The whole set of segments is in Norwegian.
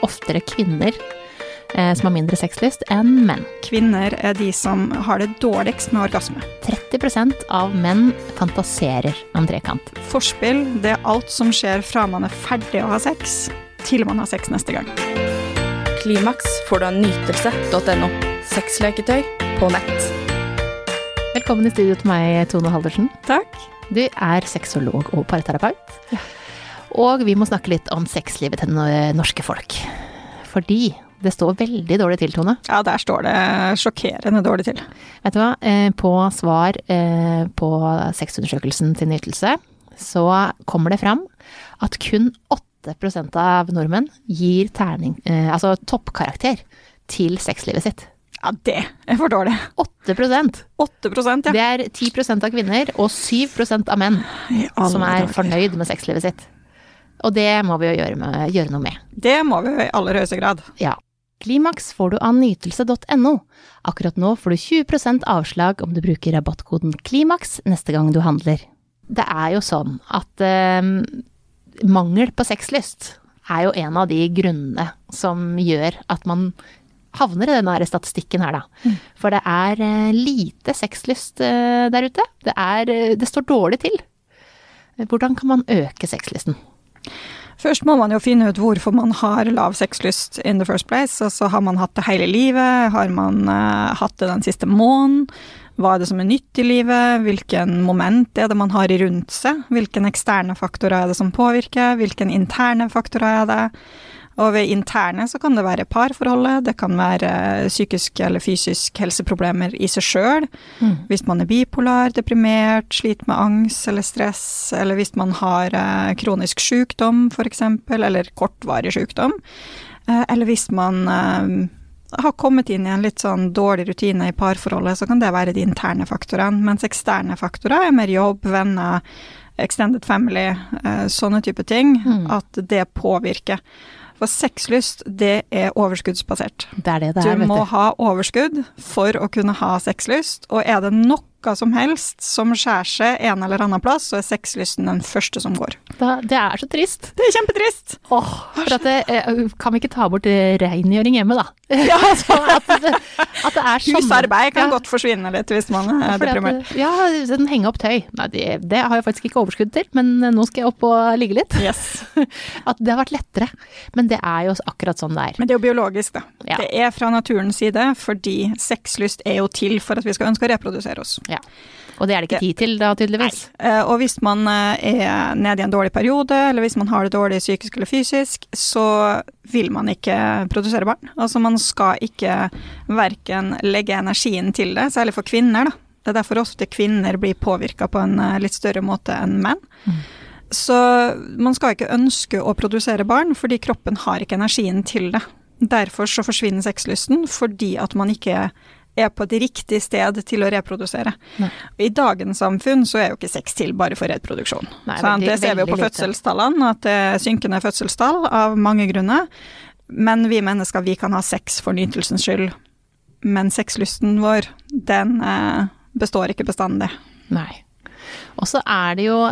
oftere kvinner som har mindre sexlyst enn menn. Kvinner de som har det dårligst med orgasme. 30% av menn fantaserer om trekant. Forspill, det alt som skjer fra man ferdig å ha sex, til man har sex neste gang. Klimaks får du av nytelse.no. Sexleketøy på nett. Velkommen i studio til meg, Tone Haldersen. Takk. Du sexolog og parterapeut. Ja. Og vi må snakke litt om sexlivet til norske folk. Fordi det står veldig dårlig til, Tone. Ja, der står det sjokkerende dårlig til. Vet du hva? På svar på sexundersøkelsen til nytelse, så kommer det fram at kun 8% av nordmenn gir altså toppkarakter til sexlivet sitt. Ja, det for dårlig. 8%. 8%, ja. Det 10% av kvinner og 7% av menn som fornøyd med sexlivet sitt. Og det må vi jo gjøre noe med. Det må vi jo i aller høyeste grad. Ja. Klimaks får du av nytelse.no. Akkurat nå får du 20% avslag om du bruker rabattkoden KLIMAX neste gang du handler. Det jo sånn at mangel på sexlyst jo en av de grunnene som gjør at man havner i denne statistikken her da. For det lite sexlyst der ute. Det står dårlig til. Hvordan kan man øke sexlysten? Først må man jo finne ut hvorfor man har lav sexlyst in the first place. Altså, har man hatt det hele livet? Har man hatt det den siste måneden? Hva det som nytt i livet? Hvilken moment det man har rundt seg? Hvilke eksterne faktorer det som påvirker? Hvilke interne faktorer det? Og ved interne så kan det være parforholdet, det kan være psykiske eller fysiske helseproblemer i seg selv. Hvis man bipolar, deprimert, sliter med angst eller stress, eller hvis man har kronisk sykdom for eksempel, eller kortvarig sykdom. Eller hvis man har kommet inn i en litt sånn dårlig rutine i parforholdet, så kan det være de interne faktorene. Mens eksterne faktorer mer jobb, venner, extended family, sånne type ting, at det påvirker. For sexlyst, det overskuddsbasert. Det du må ha overskudd for å kunne ha sexlyst, og det noe som helst som skjærer seg en eller annen plass, så sexlysten den første som går. Det så trist. Det kjempetrist. For kan vi ikke ta bort rengjøring hjemme da? Ja, altså, at det sånn. Husarbeid kan godt forsvinne litt hvis man deprimert. Ja, den henger opp tøy. Nei, det har jeg faktisk ikke overskudd til, men nå skal jeg opp og ligge litt. Yes. At det har vært lettere. Men det jo akkurat sånn det Men det jo biologisk da. Ja. Det fra naturens side, fordi sexlyst jo til for at vi skal ønske å reprodusere oss. Ja. Og det det ikke tid til da, tydeligvis. Nei. Og hvis man nede i en dårlig periode, eller hvis man har det dårlig psykisk eller fysisk, så vil man ikke produsere barn. Altså man skal ikke hverken legge energien til det, særlig for kvinner da. Det derfor ofte kvinner blir påvirket på en litt større måte enn menn. Så man skal ikke ønske å produsere barn, fordi kroppen har ikke energien til det. Derfor så forsvinner sexlysten, fordi at man ikke på et riktig sted til å reprodusere. I dagens samfunn så jo ikke sex til bare for reproduksjon. Nei, det ser vi jo på fødselstallene, at det synkende fødselstall av mange grunner. Men vi mennesker, vi kan ha sex for nytelsens skyld. Men sexlysten vår, den består ikke bestandig. Nei. Og så det jo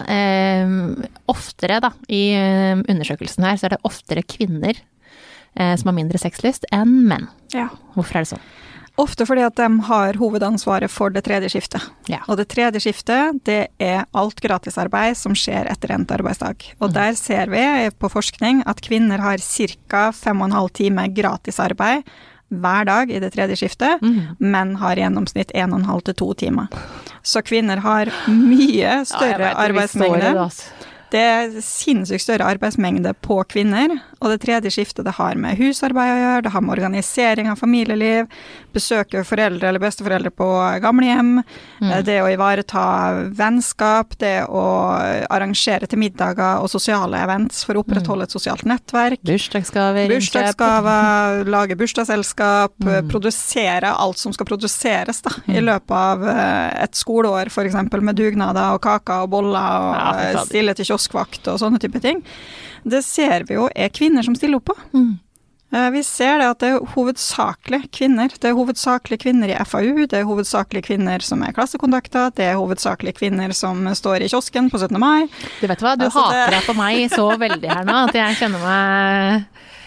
oftere da, i undersøkelsen her, så det oftere kvinner som har mindre sexlyst enn menn. Ja. Hvorfor det sånn? Ofte fordi at de har hovedansvaret for det tredje skiftet. Ja. Og det tredje skiftet, det alt gratisarbeid som skjer etter endt arbeidsdag. Og der ser vi på forskning at kvinner har ca. 5,5 timer gratisarbeid hver dag i det tredje skiftet, menn har i gjennomsnitt 1,5 til 2 timer. Så kvinner har mye større arbeidsmengde. Det sinnssykt større arbeidsmengde på kvinner, og det tredje skiftet det har med husarbeid å gjøre, det har med organisering av familieliv, besøke foreldre eller besteforeldre på gamlehjem, det å ivareta vennskap, det å arrangere til middager og sosiale events for å opprettholde et sosialt nettverk. Bursdagsgaver, lage bursdagsselskap, produsere alt som skal produseres da, i løpet av et skoleår, for eksempel med dugnader og kaker og boller og stille til kioskvakt og sånne type ting. Det ser vi jo kvinner som stiller opp på. Vi ser det at det hovedsakelig kvinner. Det hovedsakelig kvinner i FAU, det hovedsakelig kvinner som klassekontakter, det hovedsakelig kvinner som står i kiosken på 17. mai. Du vet hva, du hater deg på meg så veldig her nå, at jeg kjenner meg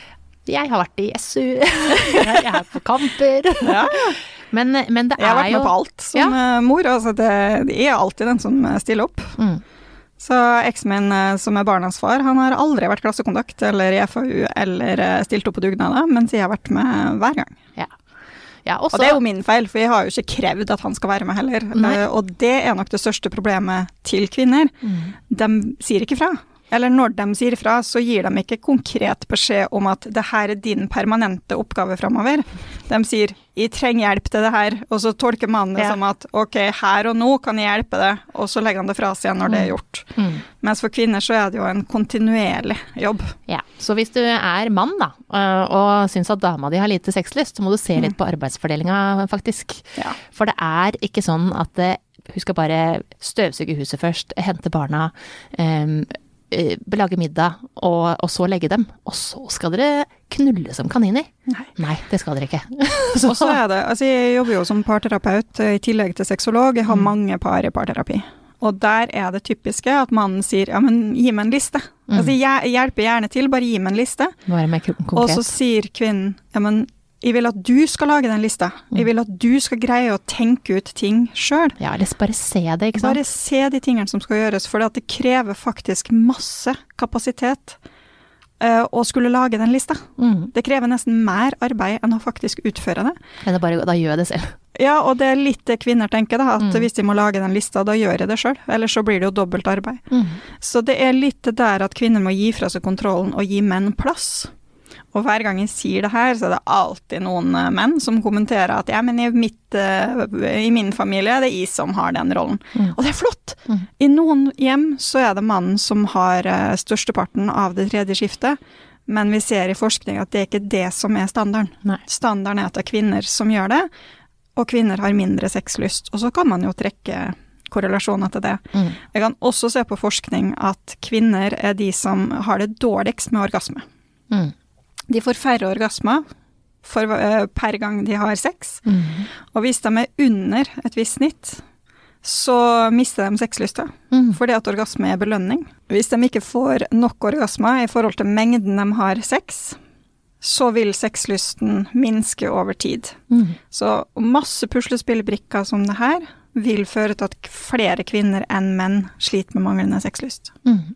Jeg har vært i SU, jeg er på kamper. Ja. Men det er jo... Jeg har vært med på alt som mor, altså det er alltid den som stiller opp. Så eksen min, som er barnas far, han har aldri vært klassekontakt eller i FAU eller stilt opp på dugnader, mens jeg har vært med hver gang. Ja, og det er jo min feil, for jeg har jo ikke krevd at han skal være med heller. Og det er nok det største problemet til kvinner. De sier ikke fra. Eller når de sier fra, så gir de ikke konkret beskjed om at det her er din permanente oppgave fremover. De sier, jeg trenger hjelp til det her, og så tolker mannen det som at, ok, her og nå kan jeg hjelpe det, og så legger han det fra seg igjen når det er gjort. Mens for kvinner så er det jo en kontinuerlig jobb. Ja, så hvis du er mann da, og synes at dama di har lite sexlyst, så må du se litt på arbeidsfordelinga faktisk. Ja. For det er ikke sånn at hun skal bare støvsuge huset først, hente barna, lage middag, og så legge dem. Og så skal dere knulle som kaniner. Nei, det skal dere ikke. Og så er det, altså jeg jobber jo som parterapeut i tillegg til sexolog. Jeg har mange par i parterapi. Og der er det typiske at mannen sier, ja, men gi meg en liste. Altså jeg hjelper gjerne til, bare gi meg en liste. Nå er det mer konkret. Og så sier kvinnen, ja, men jeg vil at du skal lage den lista. Jeg vil at du skal greie å tenke ut ting selv. Ja, eller bare se det, ikke sant? Bare se de tingene som skal gjøres, for det krever faktisk masse kapasitet å skulle lage den lista. Det krever nesten mer arbeid enn å faktisk utføre det. Men da gjør jeg det selv. Ja, og det er litt det kvinner tenker da, at hvis de må lage den lista, da gjør jeg det selv, eller så blir det jo dobbelt arbeid. Så det er litt det der at kvinner må gi fra seg kontrollen og gi menn plass. Og hver gang jeg sier det her, så er det alltid noen menn som kommenterer at ja, men i min familie er det jeg som har den rollen. Og det er flott! I noen hjem så er det mannen som har størsteparten av det tredje skiftet, men vi ser i forskning at det er ikke det som er standarden. Nei. Standarden er at det er kvinner som gjør det, og kvinner har mindre sexlyst. Og så kan man jo trekke korrelasjoner til det. Jeg kan også se på forskning at kvinner er de som har det dårligst med orgasme. De får færre orgasmer per gang de har sex. Og hvis de er under et visst snitt, så mister de sexlysta. Fordi at orgasme er belønning. Hvis de ikke får nok orgasmer i forhold til mengden de har sex, så vil sexlysten minske over tid. Så masse puslespillbrikker som det her vil føre til at flere kvinner enn menn sliter med manglende sexlyst.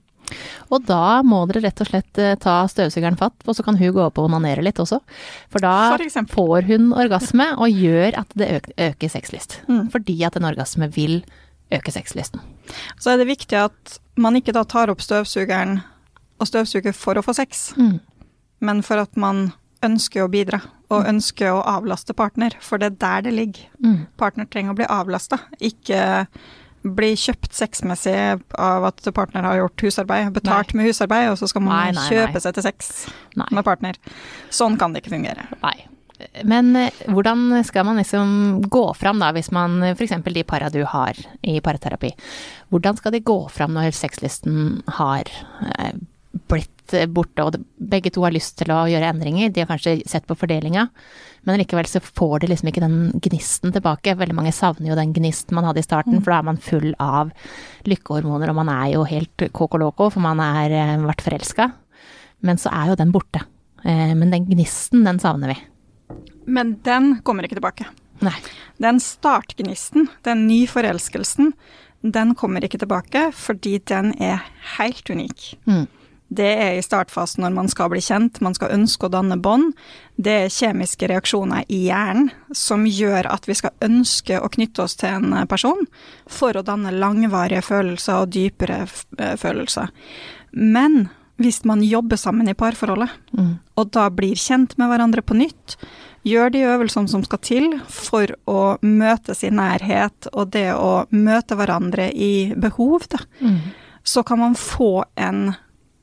Og da må dere rett og slett ta støvsugeren fatt, og så kan hun gå opp og onanere litt også. For da får hun orgasme og gjør at det øker sexlyst. Fordi at en orgasme vil øke sexlysten. Så er det viktig at man ikke da tar opp støvsugeren og støvsuger for å få sex, men for at man ønsker å bidra og ønsker å avlaste partner, for det er der det ligger. Partner trenger å bli avlastet, ikke bli kjøpt sexmessig av at partner har gjort husarbeid, betalt med husarbeid, og så skal man kjøpe seg til sex med partner. Sånn kan det ikke fungere. Nei. Men hvordan skal man liksom gå fram da, hvis man, for eksempel de para du har i paraterapi, hvordan skal de gå fram når sexlysten har blitt borte, og begge to har lyst til å gjøre endringer, de har kanskje sett på fordelinga, men likevel så får de liksom ikke den gnisten tilbake. Veldig mange savner jo den gnisten man hadde i starten, for da er man full av lykkehormoner, og man er jo helt koko-loko, for man er vært forelsket. Men så er jo den borte. Men den gnisten, den savner vi. Men den kommer ikke tilbake. Nei. Den startgnisten, den nyforelskelsen, den kommer ikke tilbake, fordi den er helt unik. Det er i startfasen når man skal bli kjent, man skal ønske å danne bånd. Det er kjemiske reaksjoner i hjernen som gjør at vi skal ønske å knytte oss til en person for å danne langvarige følelser og dypere følelser. Men hvis man jobber sammen i parforholdet, og da blir kjent med hverandre på nytt, gjør de øvelsene som skal til for å møtes i nærhet, og det å møte hverandre i behov, da, så kan man få en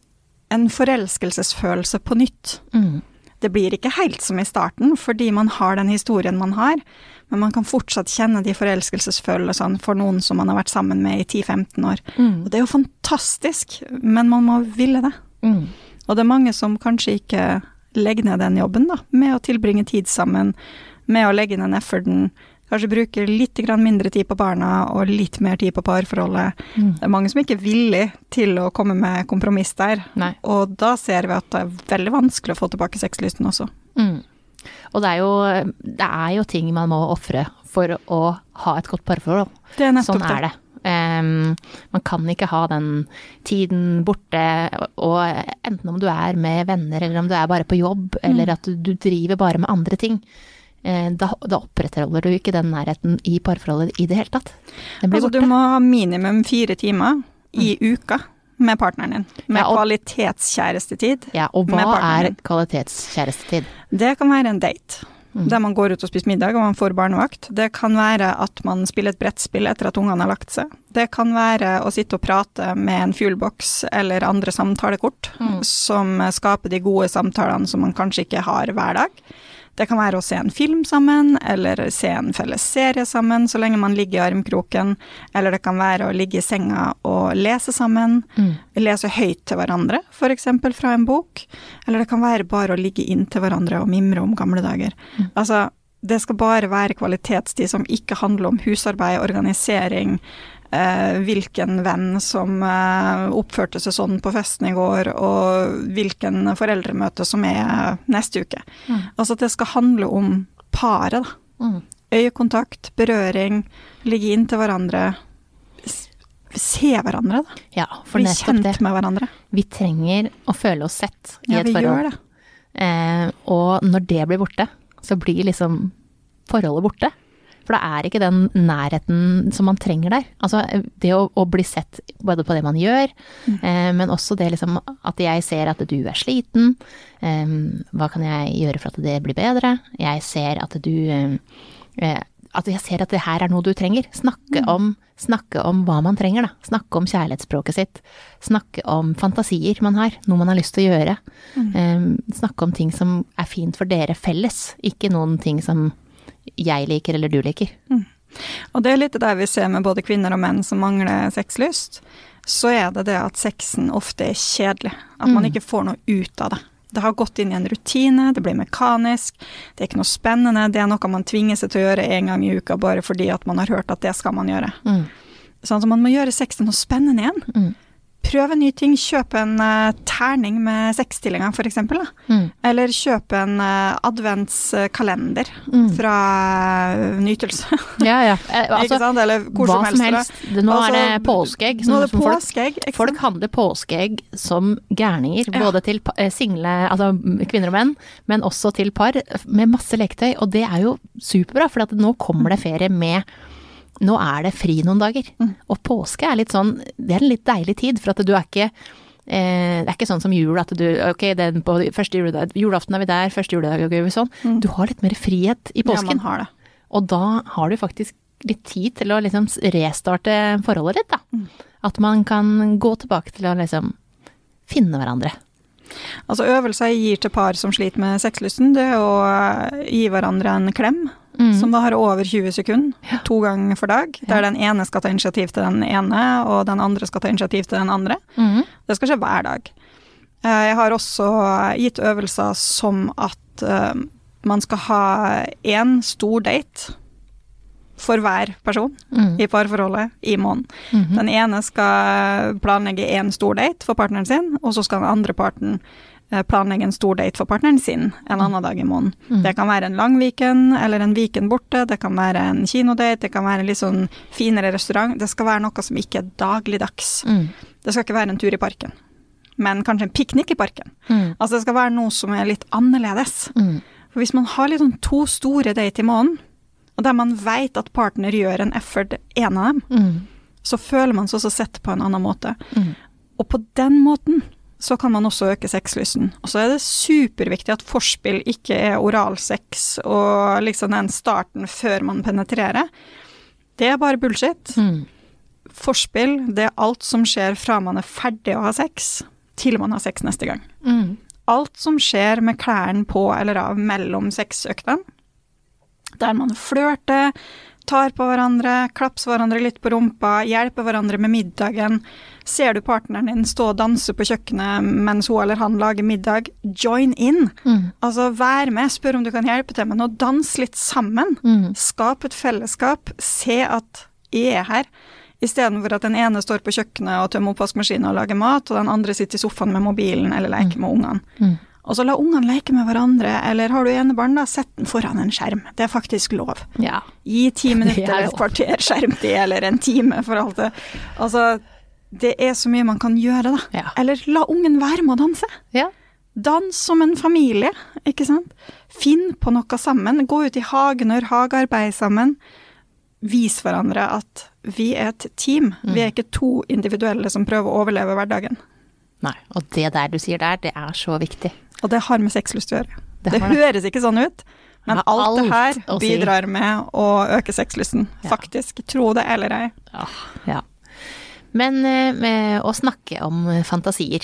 forelskelsesfølelse på nytt. Det blir ikke helt som i starten, fordi man har den historien man har, men man kan fortsatt kjenne de forelskelsesfølelsene for noen som man har vært sammen med i 10-15 år. Og det er jo fantastisk, men man må ville det. Og det er mange som kanskje ikke legger ned den jobben da, med å tilbringe tid sammen, med å legge ned efforten Kanskje bruke litt grann mindre tid på barna og litt mer tid på parforholdet. Det mange som ikke er villig til å komme med kompromiss der. Nei. Og da ser vi at det veldig vanskelig å få tilbake sexlysten også. Og det er jo ting man må offre for å ha et godt parforhold. Det nettopp sånn det. Man kan ikke ha den tiden borte, og enten om du er med venner, eller om du er bare på jobb, eller at du driver bare med andre ting. Da opprettholder du ikke den nærheten i parforholdet i det hele tatt. Den blir borte. Du må ha minimum 4 timer i uka med partneren din, med kvalitetskjærestetid. Ja, og hva er kvalitetskjærestetid? Det kan være en date, der man går ut og spiser middag og man får barnevakt. Det kan være at man spiller et brettspill etter at ungene har lagt seg. Det kan være å sitte og prate med en fuelbox eller andre samtalekort som skaper de gode samtalene som man kanskje ikke har hver dag. Det kan være å se en film sammen, eller se en felles serie sammen, så lenge man ligger i armkroken. Eller det kan være å ligge i senga og lese sammen, lese høyt til hverandre, for eksempel fra en bok. Eller det kan være bare å ligge inn til hverandre og mimre om gamle dager. Altså, det skal bare være kvalitetstid som ikke handler om husarbeid, organisering, hvilken venn som oppførte seg sånn på festen i går, og hvilken foreldremøte som er neste uke. Altså det skal handle om paret da. Øyekontakt, berøring, ligge inn til hverandre, se hverandre da. Ja, for bli kjent med hverandre. Vi trenger å føle oss sett i et forhold. Ja, vi gjør det. Og når det blir borte, så blir liksom forholdet borte. For det er ikke den nærheten som man trenger der. Altså det å bli sett både på det man gjør, men også det liksom at jeg ser at du er sliten. Hva kan jeg gjøre for at det blir bedre? Jeg ser at jeg ser at det her er noe du trenger. Snakke om hva man trenger da. Snakke om kjærlighetsspråket sitt. Snakke om fantasier man har, noe man har lyst til å gjøre. Snakke om ting som er fint for dere felles, ikke noen ting som jeg liker eller du liker. Og det er litt det vi ser med både kvinner og menn som mangler sexlyst. Så er det at sexen ofte er kjedelig. At man ikke får noe ut av det. Det har gått inn i en rutine, det blir mekanisk, det er ikke noe spennende, det er noe man tvinger seg til å gjøre en gang i uka bare fordi at man har hørt at det skal man gjøre. Sånn at man må gjøre sexen noe spennende igjen. Prøve nye ting, kjøpe en terning med sexstillinger for eksempel da. Eller kjøpe en adventskalender fra Nytelse. Ja. Altså, ikke sant? Eller hvor hva som helst. Nå er det påskeegg. Nå er det påskeegg. Folk handler påskeegg som gærninger, både til single, altså kvinner og menn, men også til par med masse leketøy, og det er jo superbra, for at nå kommer det ferie med. Nå er det fri noen dager, og påske er litt sånn, det er en litt deilig tid, for at du er ikke, det er ikke sånn som jul, at du, ok, den på første juledag, julaften er vi der, første juledag, og sånn. Du har litt mer frihet i påsken. Ja, man har det. Og da har du faktisk litt tid til å liksom restarte forholdet ditt, da. At man kan gå tilbake til å liksom finne hverandre. Altså øvelser jeg gir til par som sliter med sexlysten, det er å gi hverandre en klem, som da har over 20 sekunder, 2 ganger for dag, der den ene skal ta initiativ til den ene, og den andre skal ta initiativ til den andre. Det skal skje hver dag. Jeg har også gitt øvelser som at man skal ha en stor date for hver person i parforholdet i måneden. Den ene skal planlegge en stor date for partneren sin, og så skal den andre parten planlegge en stor date for partneren sin en annen dag i måneden. Det kan være en lang weekend, eller en weekend borte, det kan være en kinodate, det kan være en litt sånn finere restaurant. Det skal være noe som ikke er dagligdags. Det skal ikke være en tur i parken, men kanskje en piknik i parken. Altså det skal være noe som er litt annerledes. For hvis man har litt sånn 2 store date i måneden, og der man vet at partner gjør en effort en av dem, så føler man seg også sett på en annen måte. Og på den måten så kan man også øke sexlysten. Og så er det superviktig at forspill ikke er oralsex og liksom den starten før man penetrerer. Det er bare bullshit. Forspill, det er alt som skjer fra man er ferdig å ha sex, til man har sex neste gang. Alt som skjer med klærne på eller av mellom sexøktene, der man flørter, tar på hverandre, klapser hverandre litt på rumpa, hjelper hverandre med middagen, Ser du partneren din stå og danse på kjøkkenet mens hun eller han lager middag, join in. Altså vær med, spør om du kan hjelpe til med noe, dans litt sammen. Skap et fellesskap, se at jeg er her. I stedet for at den ene står på kjøkkenet og tømmer oppvaskmaskinen og lager mat, og den andre sitter i sofaen med mobilen eller leker med ungene. Og så la ungene leke med hverandre, eller har du enebarn da, sett den foran en skjerm. Det er faktisk lov. Ja. Gi 10 minutter eller et kvarter skjermtid, eller en time for alt det. Altså, det er så mye man kan gjøre da. Ja. Eller la ungen være med å danse. Ja. Dans som en familie, ikke sant? Finn på noe sammen, gå ut i hagen og gjør hagearbeid sammen. Vis hverandre at vi er et team. Vi er ikke 2 individuelle som prøver å overleve hverdagen. Nei, og det der du sier der, det er så viktig. Og det har med sexlyst å gjøre. Det høres ikke sånn ut, men alt det her bidrar med å øke sexlysten. Faktisk, tro det eller ei. Ja. Men med å snakke om fantasier,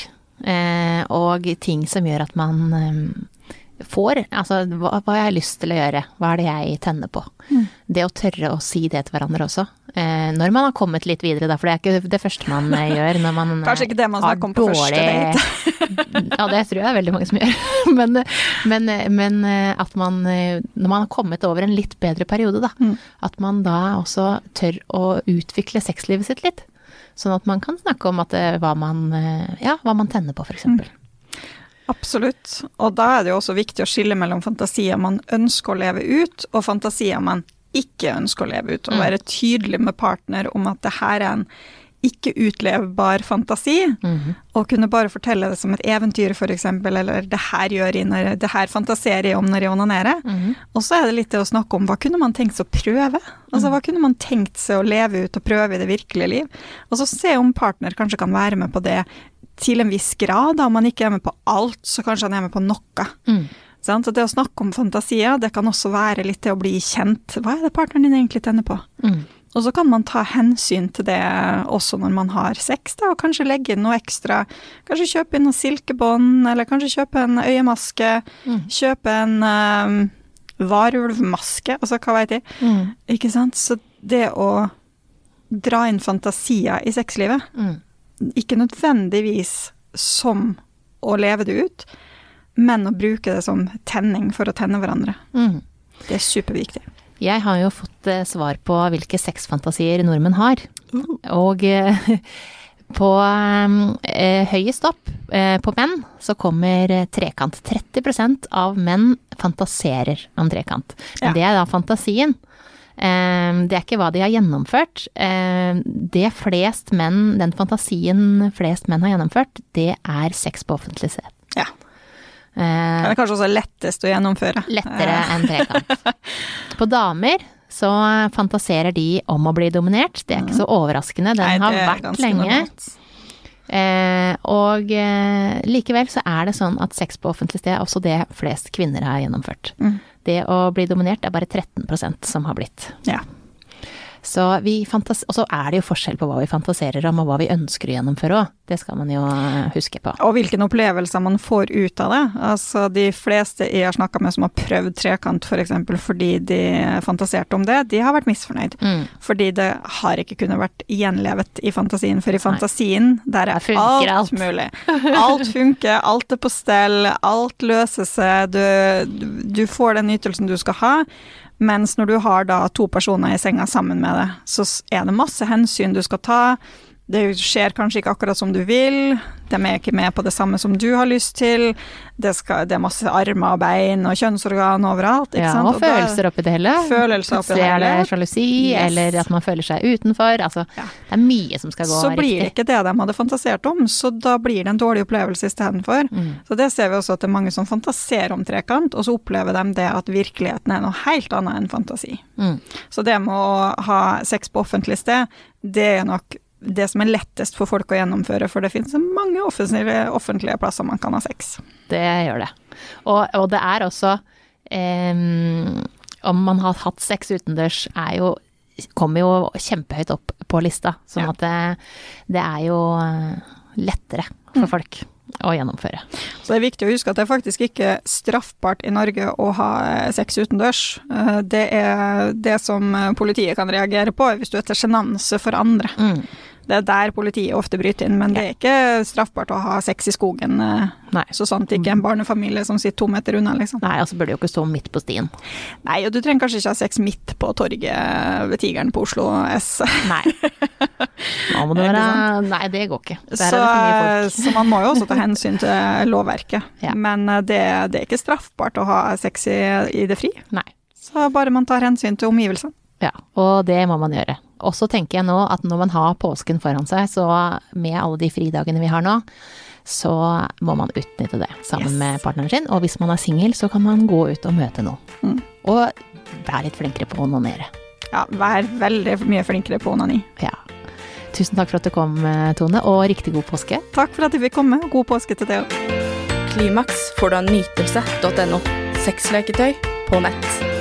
og ting som gjør at man får, altså hva har jeg lyst til å gjøre? Hva er det jeg tenner på? Det å tørre å si det til hverandre også. Når man har kommet litt videre da, for det er ikke det første man gjør når man kanskje ikke det man snakker om på første date. Ja, det tror jeg er veldig mange som gjør. Men at man, når man har kommet over en litt bedre periode da, at man da også tør å utvikle sexlivet sitt litt. Sånn at man kan snakke om at hva man tenner på, for eksempel. Absolutt, og da er det jo også viktig å skille mellom fantasier man ønsker å leve ut, og fantasier man ikke ønsker å leve ut, og være tydelig med partner om at det her er en ikke utlevbar fantasi, og kunne bare fortelle det som et eventyr for eksempel, eller det her fantaserer jeg om når jeg onanerer. Og så er det litt det å snakke om hva kunne man tenkt seg å prøve? Altså hva kunne man tenkt seg å leve ut og prøve i det virkelige liv? Og så se om partner kanskje kan være med på det til en viss grad, da. Om man ikke er med på alt, så kanskje han er med på noe. Så det å snakke om fantasier, det kan også være litt til å bli kjent. Hva er det partneren din egentlig tenner på? Og så kan man ta hensyn til det også når man har sex, da, og kanskje legge inn noe ekstra. Kanskje kjøpe inn noe silkebånd, eller kanskje kjøpe en øyemaske, kjøpe en varulvmaske, altså hva vet jeg. Ikke sant? Så det å dra inn fantasier i sexlivet, ikke nødvendigvis som å leve det ut, men å bruke det som tenning for å tenne hverandre. Det er superviktig. Jeg har jo fått svar på hvilke sexfantasier nordmenn har. Og på høyest opp på menn så kommer trekant. 30% av menn fantaserer om trekant. Men det er da fantasien. Det er ikke hva de har gjennomført. Den fantasien flest menn har gjennomført, det er sex på offentlig sted. Ja. Det er kanskje også lettest å gjennomføre. Lettere enn trekant. På damer så fantaserer de om å bli dominert. Det er ikke så overraskende. Den har vært lenge. Og likevel så er det sånn at sex på offentlig sted er også det flest kvinner har gjennomført. Det å bli dominert er bare 13% som har blitt. Ja. Så og så er det jo forskjell på hva vi fantaserer om og hva vi ønsker å gjennomføre også. Det skal man jo huske på. Og hvilken opplevelser man får ut av det. Altså de fleste jeg har snakket med som har prøvd trekant for eksempel fordi de fantaserte om det, de har vært misfornøyd. Fordi det har ikke kunnet vært gjenlevet i fantasien. For i fantasien, der er alt mulig. Alt funker, alt er på stell, alt løser seg, du får den nytelsen du skal ha. Mens når du har da 2 personer i senga sammen med deg, så er det masse hensyn du skal ta. Det skjer kanskje ikke akkurat som du vil. De er ikke med på det samme som du har lyst til. Det er masse armer og bein og kjønnsorgan overalt, ikke sant? Og følelser oppi det hele. Plutselig er det sjalusi, eller at man føler seg utenfor. Altså, det er mye som skal gå riktig. Så blir det ikke det de hadde fantasert om, så da blir det en dårlig opplevelse i stedet for. Så det ser vi også at det er mange som fantaserer om trekant, og så opplever de det at virkeligheten er noe helt annet enn fantasi. Så det med å ha sex på offentlig sted, det er nok det som er lettest for folk å gjennomføre, for det finnes mange offentlige plasser man kan ha sex. Det gjør det. Og det er også, om man har hatt sex utendørs, kommer jo kjempehøyt opp på lista, sånn at det er jo lettere for folk å gjennomføre. Så det er viktig å huske at det er faktisk ikke straffbart i Norge å ha sex utendørs. Det er det som politiet kan reagere på hvis du er til sjenanse for andre. Det der politiet ofte bryter inn, men det ikke straffbart å ha sex i skogen. Nei. Så sant ikke en barnefamilie som sitter 2 meter unna, liksom. Nei, altså bør det jo ikke stå midt på stien. Nei, og du trenger kanskje ikke ha sex midt på torget ved Tigeren på Oslo S. Nei. Nå må det være... Nei, det går ikke. Der er det for mye folk. Så man må jo også ta hensyn til lovverket. Ja. Men det er ikke straffbart å ha sex i det fri. Nei. Så bare man tar hensyn til omgivelsene. Ja, og det må man gjøre. Og så tenker jeg nå at når man har påsken foran seg, så med alle de fridagene vi har nå, så må man utnytte det sammen med partneren sin. Og hvis man er single, så kan man gå ut og møte noen. Og være litt flinkere på å onanere. Ja, vær veldig mye flinkere på onani. Ja. Tusen takk for at du kom, Tone, og riktig god påske. Takk for at jeg fikk komme. God påske til deg. Klimaks får du av nytelse.no. Sexleketøy på nett.